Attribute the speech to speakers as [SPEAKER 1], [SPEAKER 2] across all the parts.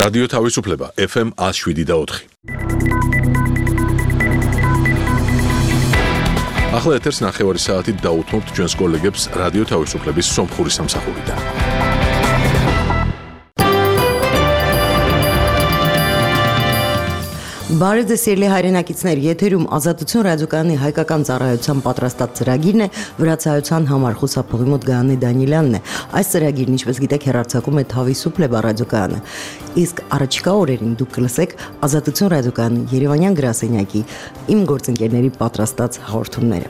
[SPEAKER 1] რადიო თავისუფლება FM 107.4. ახლა ეთერს 9 საათით დაუთმობთ ჩვენს კოლეგებს რადიო თავისუფლების სომხური სამსახურიდან.
[SPEAKER 2] Բարև ձեզ սիրելի հայրենակիցներ, եթերում Ազատություն ռադիոկայանի հայկական ծառայության պատրաստած ծրագիրն է, վրացայության համար խուսափողի մոտ Գայանե Դանիելյանն է։ Այս ծրագիրն, ինչպես գիտեք, հեռարձակում է Თავისუფლება ռադիոկայանը։ Իսկ առաջիկա օրերին դուք կլսեք Ազատություն ռադիոկայանի Երևանյան գրասենյակի իմ գործընկերների պատրաստած հաղորդումները։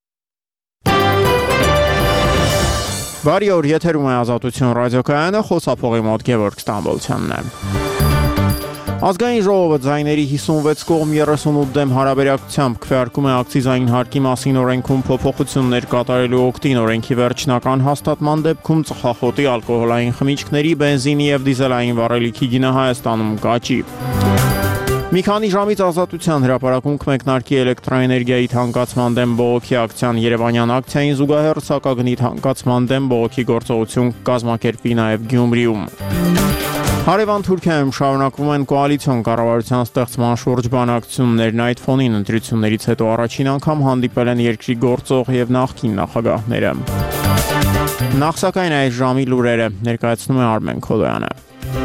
[SPEAKER 3] Բարի օր, եթերում է Ազատություն ռադիոկայանը, խուսափողի մոտ Գևորգ Ստամբոլցյանն է։ Ազգային ժողովը ձայների 56 կողմ 38 դեմ հարաբերակցությամբ քվեարկում է ակցիզային հարկի մասին օրենքում փոփոխություններ կատարելու օգտին օրենքի վերջնական հաստատման դեպքում ծխախոտի, ալկոհոլային խմիչքների, բենզինի եւ դիզելային վառելիքի գինը Հայաստանում կաճի։ Մի քանի ժամից Ազատության հրապարակում կմեկնարկի էլեկտրոէներգիայի թանկացման դեմ բողոքի ակցիան Երևանյան ակցիային զուգահեռ սակագնի թանկացման դեմ բողոքի գործողություն կազմակերպվի նաեւ Գյումրիում։ Հարևան Թուրքիայում շարունակվում են կոալիցիոն կառավարության ստեղծման շուրջ բանակցություններն, այդ ֆոնին ընտրություններից հետո առաջին անգամ հանդիպել են երկրի գործող եւ նախկին նախագահները։ Նախ սակայն այս ժամի լուրերը ներկայացնում է Արմեն Քոլոյանը։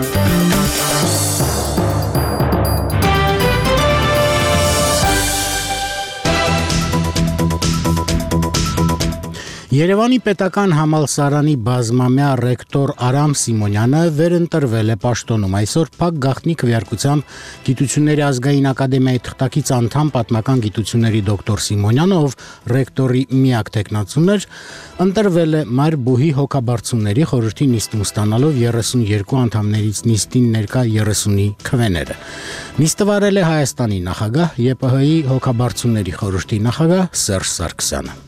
[SPEAKER 4] Երևանի պետական համալսարանի բազմամյա ռեկտոր Արամ Սիմոնյանը վերընտրվել է պաշտոնում։ Այսօր փակ գաղտնի քվեարկությամբ Գիտությունների ազգային ակադեմիայի թղթակից անդամ պատմական գիտությունների դոկտոր Սիմոնյանը, ով ռեկտորի միակ տեխնացուն էր, ընտրվել է Մայր Բուհի հոգաբարձուների խորհրդի նիստում ստանալով 32 անդամներից նիստին ներկա 30-ի քվեները։ Նիստը վարել է Հայաստանի նախագահ, ԵՊՀ-ի հոգաբարձուների խորհրդի նախագահ Սերժ Սարգսյանը։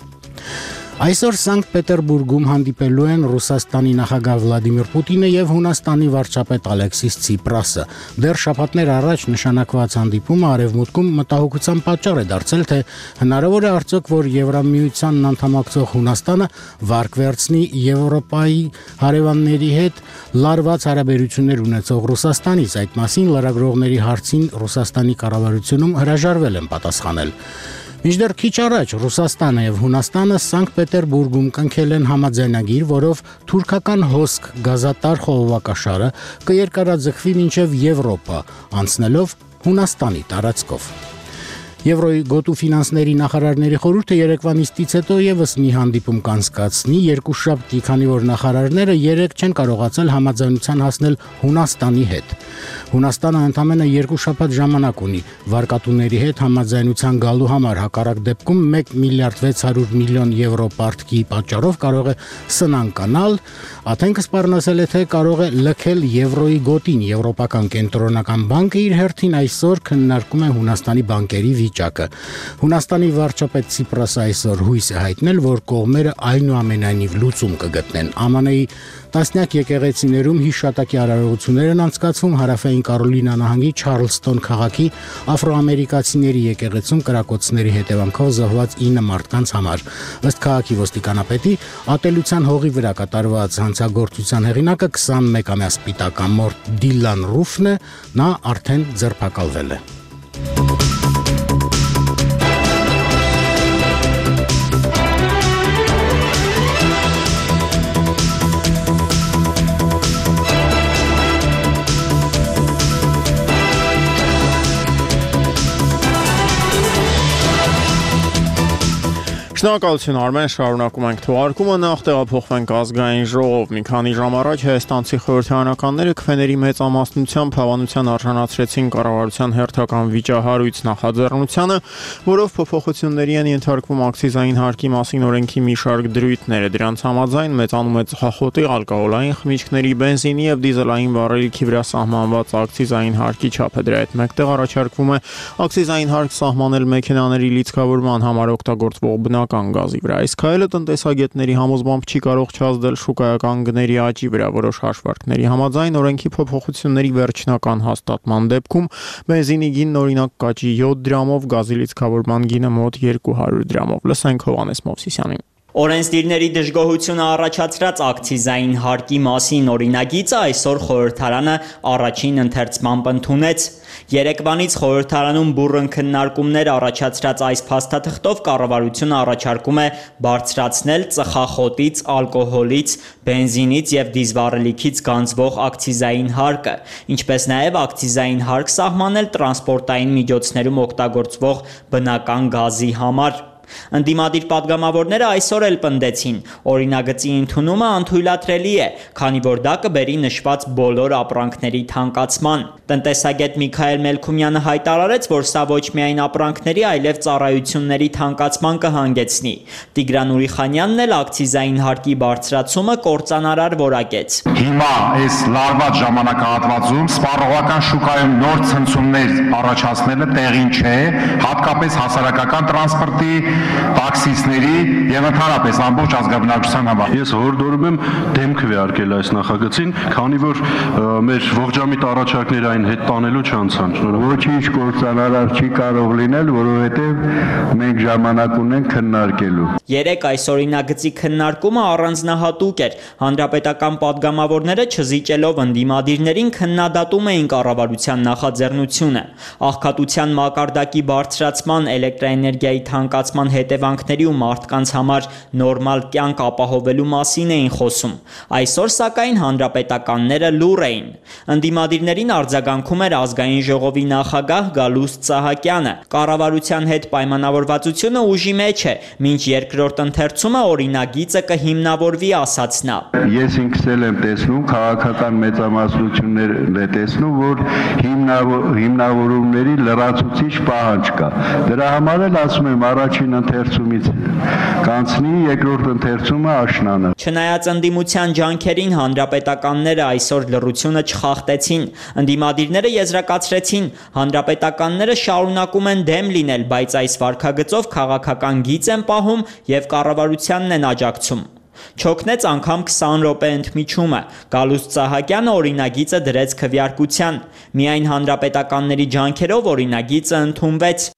[SPEAKER 4] Այսօր Սանկտ Պետերբուրգում հանդիպելու են Ռուսաստանի նախագահ Վլադիմիր Պուտինը եւ Հունաստանի վարչապետ Ալեքսիս Ցիպրասը։ Դեռ շաբաթներ առաջ նշանակված հանդիպումը Արևմուտքում մտահոգության պատճառ է դարձել, թե հնարավոր է արդյոք, որ Եվրամիությանն անդամակցող Հունաստանը վարկ վերցնի Եվրոպայի հարևանների հետ լարված հարաբերություններ ունեցող Ռուսաստանից։ Այդ մասին լրագրողների հարցին Ռուսաստանի կառավարությունում հրաժարվել են պատասխանել։ Մինչդեռ քիչ առաջ Ռուսաստանը եւ Հունաստանը Սանկտ Պետերբուրգում կնքել են համաձայնագիր, որով թուրքական հոսք գազատար խողովակաշարը կերկարաձգվի մինչև Եվրոպա, անցնելով Հունաստանի տարածքով։ Եվրոյի գոտու ֆինանսների նախարարների խորհուրդը երեկվա նիստից հետո եւս մի հանդիպում կանցկացնի, երկուշաբթի, քանի որ նախարարները երեք չեն կարողացել համաձայնության հասնել Հունաստանի հետ։ Հունաստանը ընդամենը 2 շաբաթ ժամանակ ունի վարկատուների հետ համաձայնության գալու համար, հակառակ դեպքում 1 միլիարդ 600 միլիոն եվրո պարտքի պատճառով կարող է սնանկանալ, աթենքը սպառնասել է, թե կարող է լքել Եվրոյի գոտին։ Եվրոպական կենտրոնական բանկը իր հերթին այսօր քննարկում է Հունաստանի բանկերի վիճակը։ Հունաստանի վարչապետ Ցիպրասը այսօր հույս է հայտնել, որ կողմերը այնուամենայնիվ լուծում կգտնեն։ ԱՄՆ-ի տասնյակ եկեղեցիներում հիշատակի արարողություններ են անցկացվում Հարավային Կարոլինա նահանգի Չարլստոն քաղաքի աֆրոամերիկացիների եկեղեցում կրակոցների հետևանքով զոհված 9 մարդկանց համար։ Ըստ քաղաքի ոստիկանապետի, ատելության հողի վրա կատարված հանցագործության հեղինակը 21-ամյա սպիտակամորթ Դիլան Ռուֆն է, նա արդեն ձերբակալվել է։
[SPEAKER 3] Շնորհակալություն Արմեն, շարունակում ենք թողարկումը, նախ տեղափոխվենք ազգային ժողով։ Մի քանի ժամ առաջ հայաստանցի խորհրդարանականները քվեների մեծամասնությամբ հավանության արժանացրեցին կառավարության հերթական վիճահարույց նախաձեռնությանը, որով փոփոխությունների են ենթարկվում ակցիզային հարկի մասին օրենքի մի շարք դրույթները։ Դրանց համաձայն մեծանում է ծխախոտի, ալկոհոլային խմիչքների, բենզինի եւ դիզելային վառելիքի վրա սահմանված ակցիզային հարկի չափը։ Դրա հետ մեկտեղ առաջարկվում է ակցիզային հարկ սահմանել մեքենաների լիցքավորման համար օգտագործվող բնական գազի վրա։ Այս քայլը տնտեսագետների համոզմամբ չի կարող չազդել շուկայական գների աճի վրա։ Որոշ հաշվարկների համաձայն օրենքի փոփոխությունների վերջնական հաստատման դեպքում բենզինի գինն օրինակ կաճի 7 դրամով, գազի լիցքավորման գինը մոտ 200 դրամով։ Լսենք Հովհաննես Մովսիսյանին։
[SPEAKER 5] Օրենսդիրների դժգոհությունը առաջացրած ակցիզային հարկի մասին օրինագիծը այսօր խորհրդարանը առաջին ընթերցմամբ ընդունեց։ Երեկվանից խորհրդարանում բուռն քննարկումներ առաջացրած այս փաստաթղթով կառավարությունը առաջարկում է բարձրացնել ծխախոտից, ալկոհոլից, բենզինից եւ դիզվառելիքից գանձվող ակցիզային հարկը, ինչպես նաեւ ակցիզային հարկ սահմանել տրանսպորտային միջոցներում օգտագործվող բնական գազի համար։ Ընդդիմադիր պատգամավորները այսօր էլ պնդեցին, օրինագծի ընդունումը անթույլատրելի է, քանի որ դա կբերի նշված բոլոր ապրանքների թանկացման։ Տնտեսագետ Միքայել Մելքումյանը հայտարարեց, որ սա ոչ միայն ապրանքների, այլև ծառայությունների թանկացման կհանգեցնի։ Տիգրան Ուրիխանյանն էլ ակցիզային հարկի բարձրացումը կործանարար որակեց։
[SPEAKER 6] Հիմա այս լարված ժամանակահատվածում սպառողական շուկայում նոր ցնցումներ առաջացնելը տեղին չէ, հատկապես հասարակական տրանսպորտի, տաքսիստների եւ ընդհանրապես ամբողջ ազգաբնակչության համար։
[SPEAKER 7] Ես հորդորում եմ դեմ քվեարկել այս նախագծին, քանի որ մեր ողջամիտ առաջարկները այն հետ տանելու չանցան։
[SPEAKER 8] Ոչինչ կործանարար չի կարող լինել, որովհետեւ մենք ժամանակ ունենք քննարկելու։
[SPEAKER 5] Երեք այս օրինագծի քննարկումը առանձնահատուկ էր։ Հանրապետական պատգամավորները չզիջելով ընդդիմադիրներին քննադատում էին կառավարության նախաձեռնությունը։ Աղքատության մակարդակի բարձրացման, էլեկտրաէներգիայի թանկացման հետևանքների ու մարդկանց համար նորմալ կյանք ապահովելու մասին էին խոսում։ Այսօր սակայն հանրապետականները լուռ էին։ Ընդդիմադիրներին արձագանքում էր ազգային ժողովի նախագահ Գալուստ Սահակյանը։ Կառավարության հետ պայմանավորվածությունը ուժի մեջ է, մինչ երկրորդ ընթերցումը օրինագիծը կհիմնավորվի, ասաց նա։
[SPEAKER 8] Ես ինքս էլ եմ տեսնում, քաղաքական մեծամասնություններն է տեսնում, որ հիմնավորումների լրացուցիչ պահանջ կա։ Դրա համար էլ ասում եմ առաջին ընթերցումից կանցնի, երկրորդ ընթերցումը աշնանը։
[SPEAKER 5] Չնայած ընդդիմության ջանքերին հանրապետականները այսօր լռությունը չխախտեցին։ Ընդդիմադիրները եզրակացրեցին, հանրապետականները շարունակում են դեմ լինել, բայց այս վարքագծով քաղաքական գիծ են պահում եւ կառավարությանն են աջակցում։ Չօգնեց անգամ 20 րոպե ընդմիջումը։ Գալուստ Սահակյանը օրինագիծը դրեց քվեարկության։ Միայն հանրապետականների ջանքերով օրինագիծը ընդունվեց։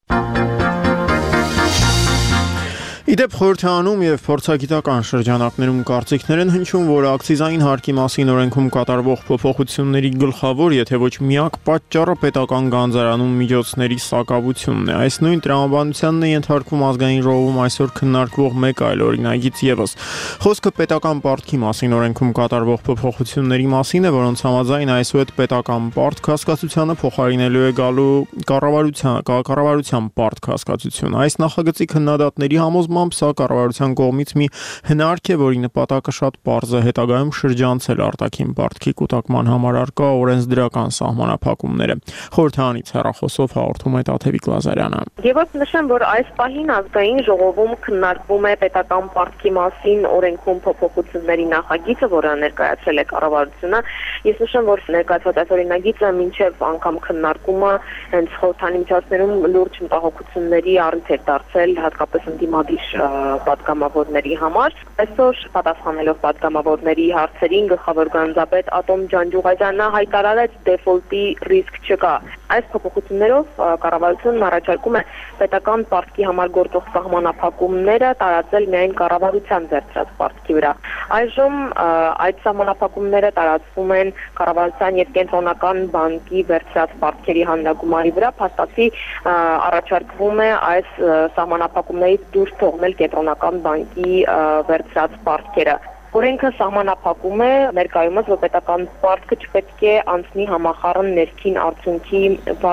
[SPEAKER 3] Իդեպ խորհրդարանում եւ փորձագիտական շրջանակներում կարծիքներ են հնչում, որ ակցիզային հարկի մասին օրենքում կատարվող փոփոխությունների գլխավոր, եթե ոչ միակ պատճառը պետական գանձարանում միջոցների սակավությունն է։ Այս նույն տրամաբանությանն է ենթարկվում ազգային ժողովում այսօր քննարկվող մեկ այլ օրինագիծ եւս։ Խոսքը պետական պարտքի մասին օրենքում կատարվող փոփոխությունների մասին է, որոնց համաձայն այսուհետ պետական պարտք հասկացությանը փոխարինելու է գալու կառավարության պարտք հասկացություն։ Այս նախագծի քննադատների համոզմամբ սա կառավարության կողմից մի հնարք է, որի նպատակը շատ պարզ է հետագայում շրջանցել արտաքին պարտքի կուտակման համար առկա օրենսդրական սահմանափակումները։ Խորհրդարանից հեռախոսով հաղորդում է Տաթևիկ Լազարյանը։
[SPEAKER 9] Եվ ո՞ց նշեմ, որ այս պահին ազգային ժողովում քննարկվում է պետական պարտքի մասին օրենքում փոփոխությունների նախագիծը, որը ներկայացրել է կառավարությունը։ Ես նշեմ, որ ներկայացված այս օրինագիծը մինչև անգամ քննարկումը հենց խորհրդանի միջոցներում լուրջ մտահոգությունների առիթ էր դարձել, հատկապես ընդդիմադիր պատգամավորների համար։ Այսօր պատասխանելով պատգամավորների հարցերին գլխավոր գանձապետ Ատոմ Ջանջուղազյանը հայտարարեց դեֆոլտի ռիսկ չկա։ Այս փոփոխություններով կառավարությունն առաջարկում է պետական պարտքի համար գործող սահմանափակումները տարածել միայն կառավարության ձեռքրած պարտքի վրա։ Այժմ այդ սահմանափակումները տարածվում են կառավարության եւ կենտրոնական բանկի վերցրած պարտքերի հանրագումարի վրա, փաստացի առաջարկվում է այս սահմանափակումներից դուրս թողնել կենտրոնական բանկի վերցրած պարտքերը։ Օրենքը սահմանափակում է ներկայումս, որ պետական պարտքը չպետք է անցնի համախառն ներքին արդյունքի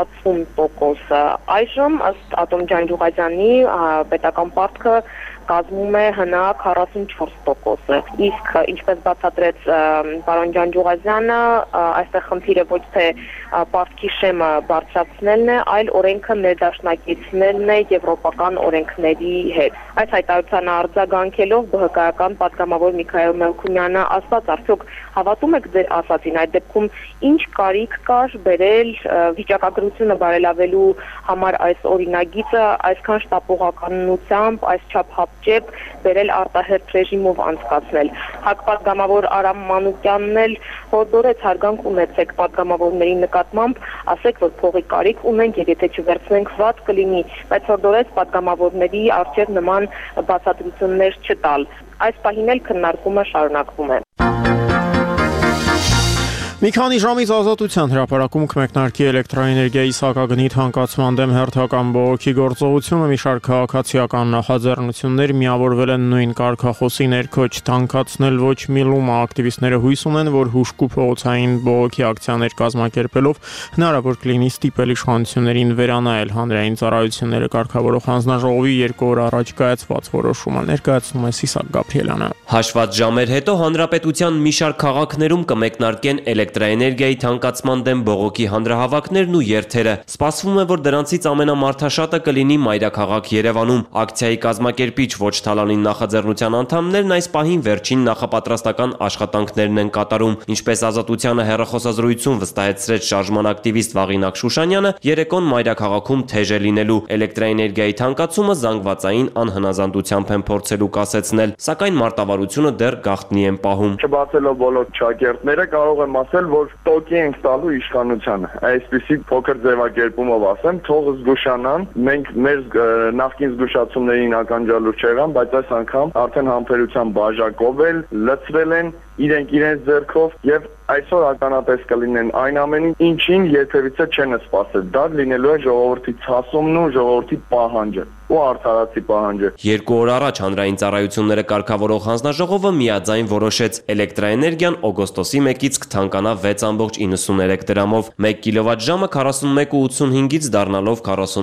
[SPEAKER 9] 60%-ը։ Այժմ ըստ Ատոմ Ջանջուղազյանի պետական պարտքը կազմում է հնարակ 44%-ը։ Իսկ ինչպես բացատրեց պարոն Ջանջուղազյանը, այստեղ խնդիրը ոչ թե պարտքի շեմը բարձրացնելն է, այլ օրենքը ներդաշնակեցնելն է եվրոպական օրենքների հետ։ Այս հայտարարությանը արձագանքելով ԲՀԿ-ական պատգամավոր Միքայել Մելքումյանը ասաց, արդյոք հավատում եք ձեր ասածին, այդ դեպքում ինչ կարիք կար բերել վիճակագրությունը բարելավելու համար այս օրինագիծը այսքան շտապողականությամբ, այսչափ հապճեպ բերել արտահերթ ռեժիմով անցկացնել։ ՀԱԿ պատգամավոր Արամ Մանուկյանն էլ հորդորեց հարգանք ունեցեք պատգամավորների նկատմամբ ասեք, որ փողի կարիք ունենք եւ եթե չվերցնենք վատ կլինի, բայց հորդորեց պատգամավորների արժեվ նման բացատրություններ չտալ։ Այս պահին էլ քննարկումը շարունակվում է։
[SPEAKER 3] Մի քանի ժամից Ազատության հրապարակում կմեկնարկի էլեկտրաէներգիայի սակագնի թանկացման դեմ հերթական բողոքի գործողությունը մի շարք քաղաքացիական նախաձեռնություններ միավորվել են նույն կարգախոսի ներքո չթանկացնել ոչ մի լում ակտիվիստները հույս ունեն, որ հուժկու փողոցային բողոքի ակցիաներ կազմակերպելով հնարավոր կլինի ստիպել իշխանություններին վերանայել հանրային ծառայությունները կարգավորող հանձնաժողովի 2 օր առաջ կայացված որոշումը, ներկայացնում է Սիսակ Գաբրիելյանը։
[SPEAKER 10] Հաշված ժամեր հետո հանրապետության մի շարք քաղաքներում կմեկնարկեն էլեկտրաէներգիայի թանկացման դեմ բողոքի հանրահավաքներն ու երթերը։ Սպասվում է, որ դրանցից ամենամարդաշատը կլինի մայրաքաղաք Երևանում։ Ակցիայի կազմակերպիչ ոչ թալանին նախաձեռնության անդամներն այս պահին վերջին նախապատրաստական աշխատանքներն են կատարում։ Ինչպես Ազատությանը հեռախոսազրույցում վստահեցրեց շարժման ակտիվիստ Վաղինակ Շուշանյանը, երեկոն մայրաքաղաքում թեժ է լինելու։ Էլեկտրաէներգիայի թանկացումը զանգվածային անհնազանդությամբ են փորձելու կասեցնել, սակայն մարտավարությունը դեռ գաղտնի են պահում։
[SPEAKER 11] Չբացելով բոլոր ճակերտները կարող եմ ասել, որ տոկի ենք տալու իշխանությանը։ Այսպիսի փոքր ձևակերպումով ասեմ, թող զգուշանան, մենք մեր նախկին զգուշացումներին ականջալուր չեղան, բայց այս անգամ արդեն համբերության բաժակով էլ լցրել են իրենք իրենց ձեռքով եւ այսօր ականատես կլինեն այն ամենին, ինչին երբևիցե չեն սպասել։ Դա լինելու է ժողովրդի ցասումն ու ժողովրդի պահանջը ու արդարացի պահանջը։
[SPEAKER 10] 2 օր առաջ հանրային ծառայությունները կարգավորող հանձնաժողովը միաձայն որոշեց էլեկտրաէներգիան օգոստոսի 1-ից կթանկանա 6.93 դրամով, 1 կիլովատժամը 41.85-ից դառնալով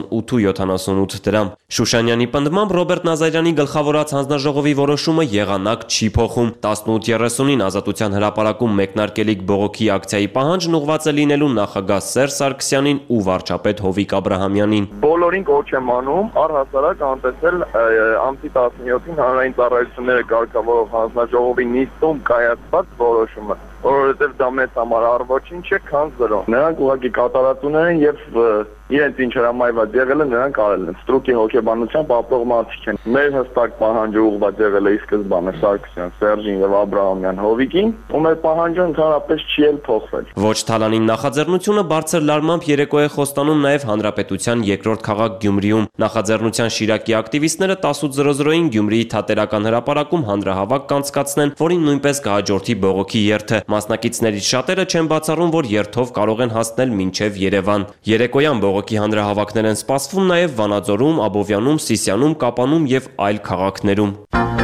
[SPEAKER 10] 48.78 դրամ։ Շուշանյանի պնդմամբ Ռոբերտ Նազարյանի գլխավորած հանձնաժողովի որոշումը եղանակ չի փոխում։ 18:30-ին Ազատության հրապարակում մեկնարկելիք բողոքի ակցիայի պահանջն ուղղված է լինելու նախագահ Սերժ Սարգսյանին ու վարչապետ Հովիկ Աբրահամյանին։
[SPEAKER 11] Բոլորին կոչ եմ անում առհասարակ անտեսել ամսի 17-ին հանրային ծառայությունները կարգավորող հանձնաժողովի նիստում կայացված որոշումը, որովհետև դա մեծ համար ոչինչ չէ, քան 0։ Նրանք ուղղակի կատարածուներ են եւ իրենց ինչ հրամայված եղել է նրանք արել են։ Ստրուկի հոգեբանությամբ ապրող մարդիկ են։ Մեր հստակ պահանջը ուղղված եղել է ի սկզբանե Սարգսյան, Սերժին եւ Աբրահամյան Հովիկին, ու մեր պահանջը ընդհանրապես չի էլ փոխվել։
[SPEAKER 10] Ոչ թալանին նախաձեռնությունը բարձր լարմամբ երեկո է խոստանում նաև հանրապետության երկրորդ քաղաք Գյումրիում։ Նախաձեռնության Շիրակի ակտիվիստները 18:00-ին Գյումրիի թատերական հրապարակում հանրահավաք կանցկացնեն, որին նույնպես կհաջորդի բողոքի երթը։ Մասնակիցներից շատերը չեն բացառում, որ երթով կարող են հասնել մինչև Երևան։ Երեկոյան բողոքի հանրահավաքներ են սպասվում նաև Վանաձորում, Աբովյանում, Սիսիանում, Կապանում եւ այլ քաղաքներում։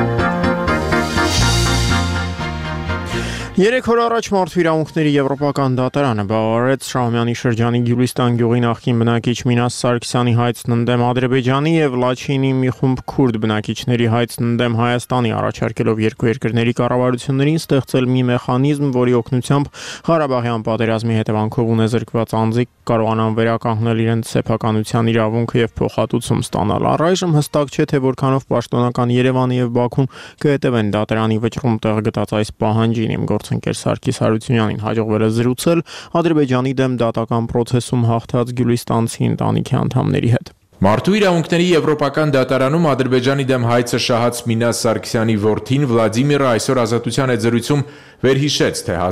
[SPEAKER 3] 3 օր առաջ Մարդու իրավունքների եվրոպական դատարանը բավարարեց Շահումյանի շրջանի Գյուլիստան գյուղի նախկին բնակիչ Մինաս Սարգսյանի հայցն ընդդեմ Ադրբեջանի եւ Լաչինի մի խումբ քուրդ բնակիչների հայցն ընդդեմ Հայաստանի, առաջարկելով երկու երկրների կառավարություններին ստեղծել մի մեխանիզմ, որի օգնությամբ Ղարաբաղյան պատերազմի հետևանքով ունեզրկված անձիկ կարողանան վերականգնել իրենց սեփականության իրավունքը եւ փոխհատուցում ստանալ։ Առայժմ հստակ չէ, թե որքանով պաշտոնական Երևանը եւ Բաքուն կհետևեն դատարանի վճռում տեղ գտած այս պահանջին։ Իմ գործընկեր Սարգիս Հարությունյանին հաջողվել է զրուցել Ադրբեջանի դեմ դատական process-ում հաղթած գյուլիստանցի ընտանիքի անդամների հետ։
[SPEAKER 12] Մարդու իրավունքների եվրոպական դատարանում Ադրբեջանի դեմ հայցը շահած Մինաս Սարգսյանի որդին Վլադիմիրը այսօր Ազատության հետ զրույցում վերհիշեց, թե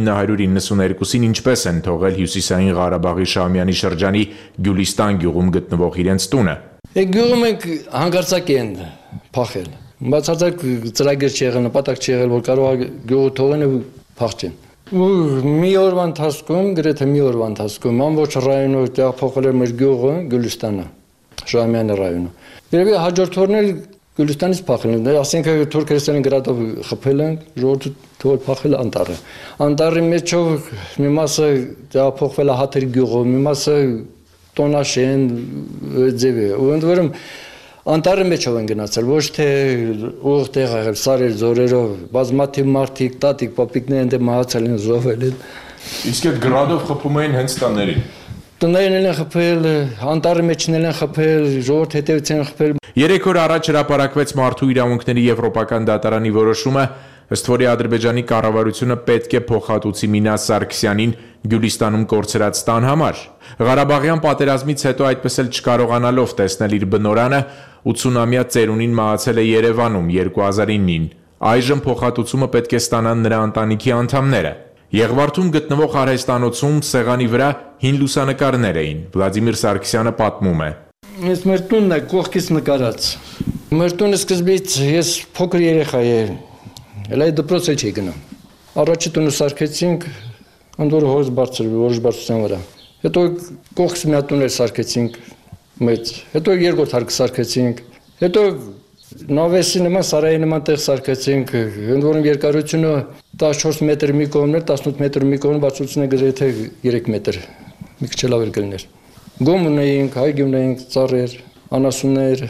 [SPEAKER 12] 1992-ին ինչպես են թողել Հյուսիսային Ղարաբաղի Շահումյանի շրջանի Գյուլիստան գյուղում գտնվող իրենց տունը։
[SPEAKER 13] Գյուղում ենք հանգարցակ են փախել։ Բացարձակ ծրագիր չի եղել, նպատակ չի եղել, որ կարող է գյուղը թողեն ու փախչեն։ Ու մի օրվա ընթացքում, գրեթե մի օրվա ընթացքում ամբողջ ռայոնը տեղափոխել էր մեր գյուղը Գյուլիստանը, Շահումյանի ռայոնը։ Երևի հաջորդ օրն էլ Գյուլիստանից փախել են, ասենք թուրք-քրիստոնյա գրադով խփել են, ժողովուրդը թողել փախել անտառը։ Անտառի մեջով մի մասը տեղափոխվել է Հաթերի գյուղը, մի մասը Տոնաշեն ձևի։ Ու ընդ որում անտառի մեջով են գնացել, ոչ թե ուղիղ տեղ եղել, սարեր, զորերով, բազմաթիվ մարդիկ, տատիկ, պապիկներ այնտեղ մահացել են, զոհվել են։
[SPEAKER 12] Իսկ այդ գրադով խփում էին հենց տներին։
[SPEAKER 13] Տներն են խփել, անտառի մեջն են խփել, ժողովուրդ հետևից են խփել։
[SPEAKER 12] 3 օր առաջ հրապարակվեց Մարդու իրավունքների եվրոպական դատարանի որոշումը, ըստ որի Ադրբեջանի կառավարությունը պետք է փոխհատուցի Մինաս Սարգսյանին Գյուլիստանում կորցրած տան համար։ Ղարաբաղյան պատերազմից հետո այդպես էլ չկարողանալով տեսնել իր բնորանը 80-ամյա ծերունին մահացել է Երևանում 2009-ին։ Այժմ փոխհատուցումը պետք է ստանան նրա ընտանիքի անդամները։ Եղվարդում գտնվող արհեստանոցում սեղանի վրա հին լուսանկարներ էին։ Վլադիմիր Սարգսյանը պատմում է.
[SPEAKER 13] Ես մեր տունն է կողքից նկարած։ Մեր տունը սկզբից ես փոքր երեխա եմ։ Էլ այդ դպրոց չէի գնում։ Առաջի տունը սարքեցինք, ընդորը հորս բարձրության վրա։ Հետո կողքից մի հատ տուներ սարքեցինք մեծ։ Հետո երկրորդ հարկը սարքեցինք։ Հետո նավեսի նման սարայի նման տեղ սարքեցինք, ընդ որում երկարությունը 14 մետր մի կողմն էր, 18 մետր մի կողմն, բարձրությունը գրեթե 3 մետր։ Մի քիչ լավ էր գլներ։ Գոմ ունեինք, հայգի ունեինք, ծառեր, անասուններ։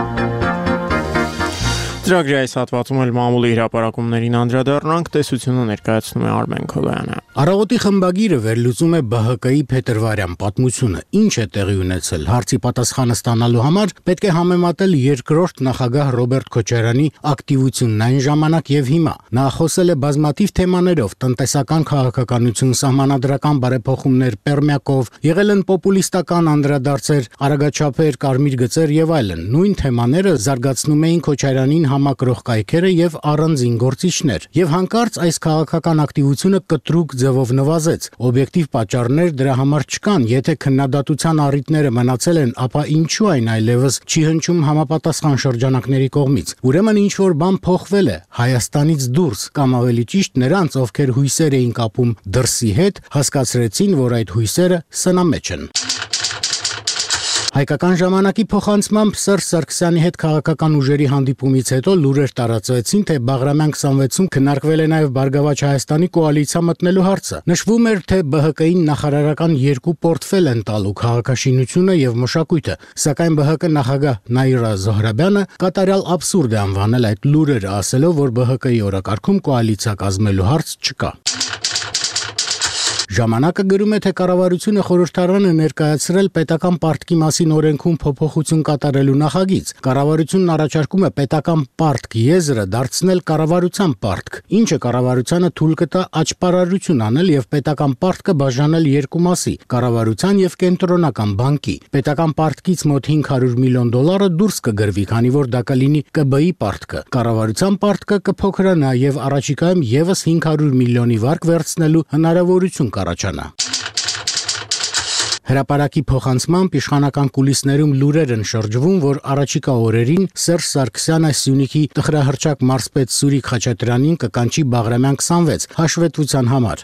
[SPEAKER 3] Ծրագրի այս հատվածում էլ մամուլի հրապարակումներին անդրադառնանք, տեսությունը ներկայացնում է Արմեն Քոլոյանը։ Առավոտի խմբագիրը վերլուծում է ԲՀԿ-ի փետրվարյան պատմությունը։ Ինչ է տեղի ունեցել։ Հարցի պատասխանը ստանալու համար պետք է համեմատել երկրորդ նախագահ Ռոբերտ Քոչարյանի ակտիվությունն այն ժամանակ եւ հիմա։ Նա խոսել է բազմաթիվ թեմաներով՝ տնտեսական քաղաքականություն, սահմանադրական բարեփոխումներ, Պերմյակով, եղել են պոպուլիստական անդրադարձեր, արագաչափեր, կարմիր գծեր եւ այլն։ Նույն թեմաները զարգացնում էին Քոչարյանին համակրող կայքերը եւ առանձին գործիչներ, եւ հանկարծ այս քաղաքական ակտիվությունը կտրուկ ձևով նվազեց։ Օբյեկտիվ պատճառներ դրա համար չկան, եթե քննադատության առիթները մնացել են, ապա ինչու այն այլևս չի հնչում համապատասխան շրջանակների կողմից։ Ուրեմն ինչ որ բան փոխվել է Հայաստանից դուրս, կամ ավելի ճիշտ նրանց, ովքեր հույսեր էին կապում դրսի հետ, հասկացրեցին, որ այդ հույսերը սնամեջ են։ Հայկական ժամանակի փոխանցմամբ Սերժ Սարգսյանի հետ քաղաքական ուժերի հանդիպումից հետո լուրեր տարածվեցին, թե Բաղրամյան 26-ում քննարկվել է նաև Բարգավաճ Հայաստանի կոալիցիա մտնելու հարցը։ Նշվում էր, թե ԲՀԿ-ին նախարարական երկու պորտֆել են տալու՝ քաղաքաշինությունը եւ մշակույթը, սակայն ԲՀԿ նախագահ Նաիրա Զոհրաբյանը կատարյալ աբսուրդ է անվանել այդ լուրերը, ասելով, որ ԲՀԿ-ի օրակարգում կոալիցիա կազմելու հարց չկա։ Ժամանակը գրում է, թե կառավարությունը խորհրդարանը ներկայացրել պետական պարտքի մասին օրենքում փոփոխություն կատարելու նախագիծ։ Կառավարությունն առաջարկում է պետական պարտք եզրը դարձնել կառավարության պարտք, ինչը կառավարությանը թույլ կտա աճպարարություն անել եւ պետական պարտքը բաժանել երկու մասի՝ կառավարության եւ կենտրոնական բանկի։ Պետական պարտքից մոտ $500 միլիոն դուրս կգրվի, քանի որ դա կլինի ԿԲ-ի պարտքը։ Կառավարության պարտքը կփոքրանա եւ առաջիկայում եւս $500 միլիոնի վարկ վերցնելու հնարավորություն առաջանա։ Հրապարակի փոխանցմամբ իշխանական կուլիսներում լուրեր են շրջվում, որ առաջիկա օրերին Սերժ Սարգսյանը Սյունիքի տխրահռչակ մարզպետ Սուրիկ Խաչատրյանին կկանչի Բաղրամյան 26 հաշվետվության համար։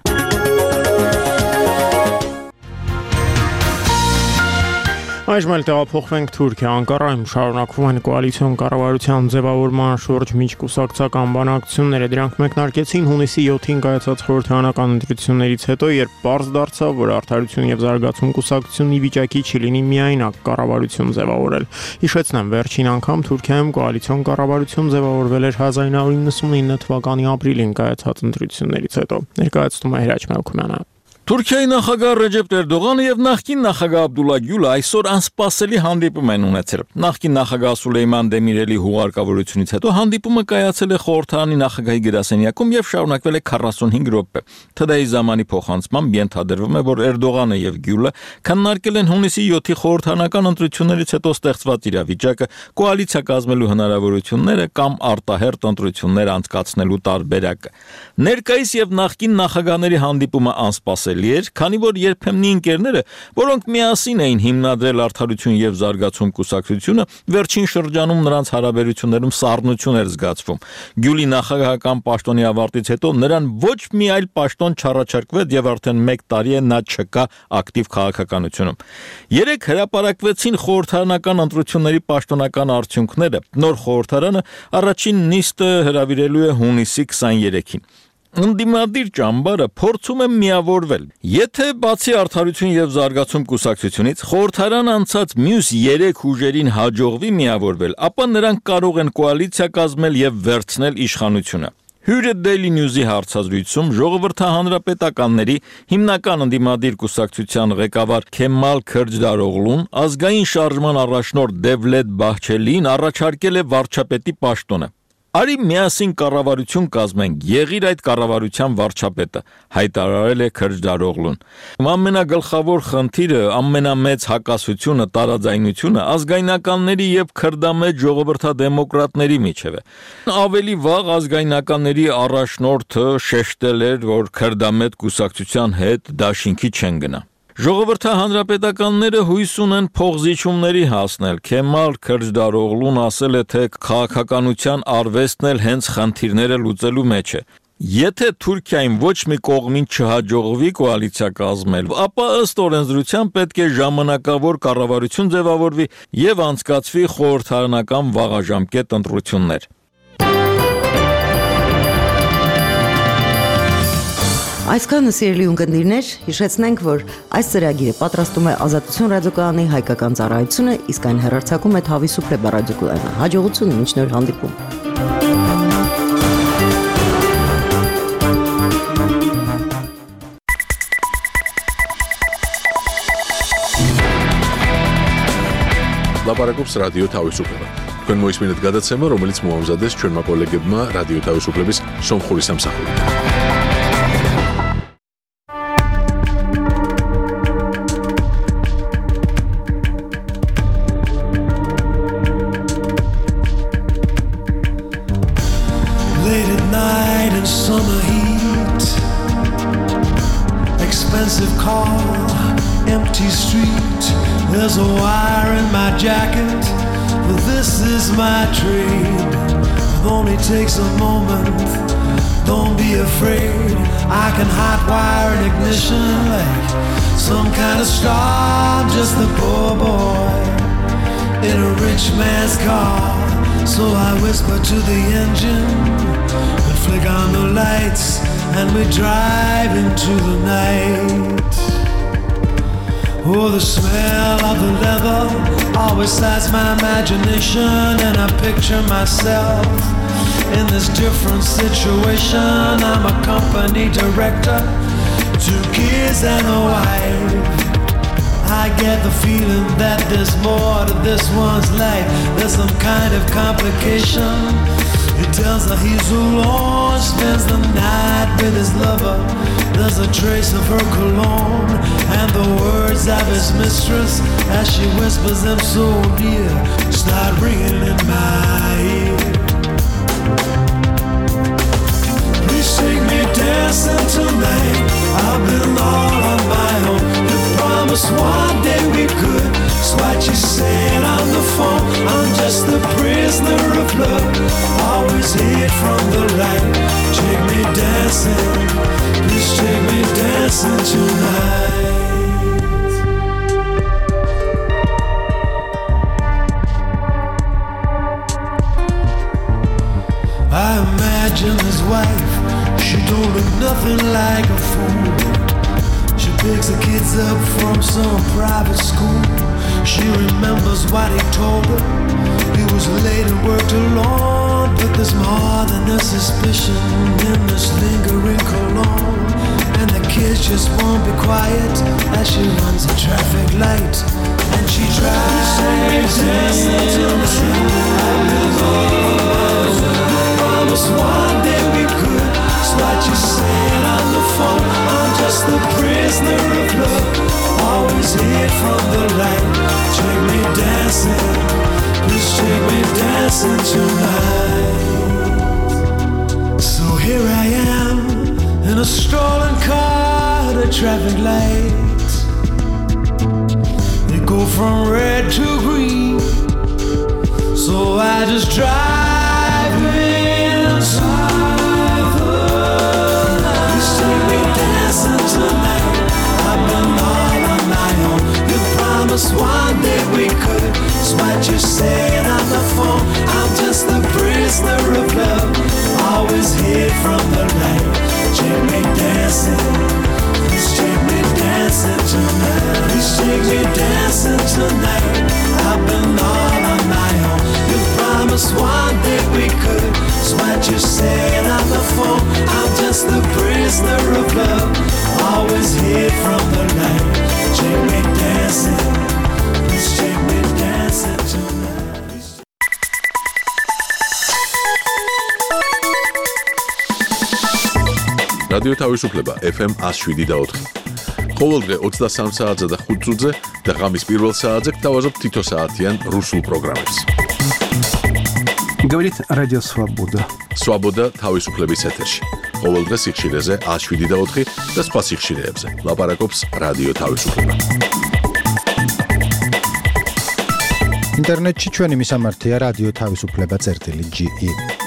[SPEAKER 3] Այժմ էլ տեղափոխվենք Թուրքիա։ Անկարայում շարունակվում են կոալիցիոն կառավարության ձևավորման շուրջ միջկուսակցական բանակցությունները։ Դրանք մեկնարկեցին հունիսի 7-ին կայացած խորհրդարանական ընտրություններից հետո, երբ պարզ դարձավ, որ Արդարություն եւ Զարգացում կուսակցությունն ի վիճակի չի լինի միայնակ կառավարություն ձևավորել։ Հիշեցնեմ, վերջին անգամ Թուրքիայում կոալիցիոն կառավարություն ձևավորվել էր 1999 թվականի ապրիլին կայացած ընտրություններից հետո։ Ներկայացնում է Հրաչ Մելքումյանը։
[SPEAKER 14] Թուրքիայի նախագահ Ռեջեփ Էրդողանը եւ նախկին նախագահ Աբդուլլա Գյուլը այսօր անսպասելի հանդիպում են ունեցել։ Նախկին նախագահ Սուլեյման Դեմիրելի հուղարկավորությունից հետո հանդիպումը կայացել է խորհրդարանի նախագահի գրասենյակում եւ շարունակվել է 45 րոպե։ ԹԴ-ի ժամանի փոխանցմամբ ենթադրվում է, որ Էրդողանը եւ Գյուլը քննարկել են հունիսի 7-ի խորհրդարանական ընտրություններից հետո ստեղծված իրավիճակը, կոալիցիա կազմելու հնարավորությունները կամ արտահերթ ընտրություններ անցկացնելու տարբերակը։ Ներկայիս եւ նախկին նախագահների հանդիպումը անսպասելի էր, քանի որ երբեմնի ընկերները, որոնք միասին էին հիմնադրել Արդարություն եւ Զարգացում կուսակցությունը, վերջին շրջանում նրանց հարաբերություններում սառնություն էր զգացվում։ Գյուլի նախագահական պաշտոնի ավարտից հետո նրան ոչ մի այլ պաշտոն չառաջարկվեց եւ արդեն 1 տարի է նա չկա ակտիվ քաղաքականությունում։ Երեք հրապարակվեցին խորհրդարանական ընտրությունների պաշտոնական արդյունքները։ Նոր խորհրդարանը առաջին նիստը հրավիրելու է հունիսի 23-ին։ Ընդդիմադիր ճամբարը փորձում է միավորվել։ Եթե բացի Արդարություն եւ Զարգացում կուսակցությունից խորհրդարան անցած մյուս 3 ուժերին հաջողվի միավորվել, ապա նրանք կարող են կոալիցիա կազմել եւ վերցնել իշխանությունը։ Հյուրը Daily News-ի հարցազրույցում ժողովրդահանրապետականների հիմնական ընդդիմադիր կուսակցության ղեկավար Քեմալ Քրջդարօղլուն ազգային շարժման առաջնորդ Դևլետ Բահչելին առաջարկել է վարչապետի պաշտոնը։ Արի միասին կառավարություն կազմենք, եղիր այդ կառավարության վարչապետը, հայտարարել է Քրջդարօղլուն։ Ամենագլխավոր խնդիրը, ամենամեծ հակասությունը, տարաձայնությունը ազգայնականների եւ քրդամետ ժողովրդադեմոկրատների միջև է։ Ավելի վաղ ազգայնականների առաջնորդը շեշտել էր, որ քրդամետ կուսակցության հետ դաշինքի չեն գնա։ Ժողովրդահանրապետականները հույս ունեն փողզիջումների հասնել։ Քեմալ Քրջդարօղլուն ասել է, թե քաղաքականության արվեստն էլ հենց խնդիրները լուծելու մեջ է։ Եթե Թուրքիային ոչ մի կողմին չհաջողվի կոալիցիա կազմել, ապա ըստ օրենսդրության պետք է ժամանակավոր կառավարություն ձևավորվի եւ անցկացվի խորհրդարանական վաղաժամկետ ընտրություններ։
[SPEAKER 2] Այսքանը սիրելի ունկնդիրներ, հիշեցնենք, որ այս ծրագիրը պատրաստում է Ազատություն ռադիոկայանի հայկական ծառայությունը, իսկ այն հեռարձակում է Թավիսուփլե ռադիոկայանը։ Հաջողություն, մինչ նոր հանդիպում։
[SPEAKER 1] Լապարակոպս ռադիո Թավիսուփլե։ Თქვენ მოისმინეთ გადაცემა, რომელიც მოამზადეს ჩვენმა კოლეგებმა რადიო თავისუფლების სომხური სამსახურიდან.
[SPEAKER 15] Summer heat, expensive car, empty street. There's a wire in my jacket, but this is my trade. It only takes a moment, don't be afraid. I can hotwire an ignition like some kind of star. I'm just a poor boy in a rich man's car. So I whisper to the engine, flick on the lights, and we drive into the night. Oh, the smell of the leather always excites my imagination, and I picture myself in this different situation. I'm a company director, 2 kids and a wife. I get the feeling that there's more to this one's life. There's some kind of complication. He tells her he's alone, spends the night with his lover. There's a trace of her cologne and the words of his mistress as she whispers them so near, start ringing in my ear. Please take me dancing tonight. I've been all on my own. You promised one day we could. It's what you said on the phone. I'm just a prisoner of love, always hid from the light. Take me dancing, please take me dancing tonight. I imagine his wife, she don't look nothing like a fool. She picks the kids up from some private school. She remembers what he told her. He was late and worked alone, but there's more than a suspicion in this lingering cologne. And the kids just won't be quiet as she runs a traffic light. And she tries dancing till the sun. Promise one day we could. It's what you said on the phone. I'm just the prisoner of love, always hid from the light. Take me dancing, please take me dancing tonight. So here I am in a stolen car at a traffic light. They go from red to green, so I just drive inside the night. Please take me dancing tonight. I've been all on my own. You promised one day we could. It's what you said on the phone. I'm just a prisoner of love, always hid from the light. Take me dancing, please take me dancing.
[SPEAKER 1] რადიო თავისუფლება FM 107.4. ყოველდღე 23 საათზე და 5 წუთზე და ღამის პირველ საათზე გთავაზობ თითო საათიან რუსულ პროგრამებს.
[SPEAKER 16] Говорит Радио Свобода.
[SPEAKER 1] Свобода თავისუფლების ეთერში. ყოველდღე სიხშირეზე 107.4 და სხვა სიხშირეებზე. ლაპარაკობს რადიო თავისუფლება.
[SPEAKER 17] ინტერნეტში ჩვენი მისამართია რადიო თავისუფლება.ge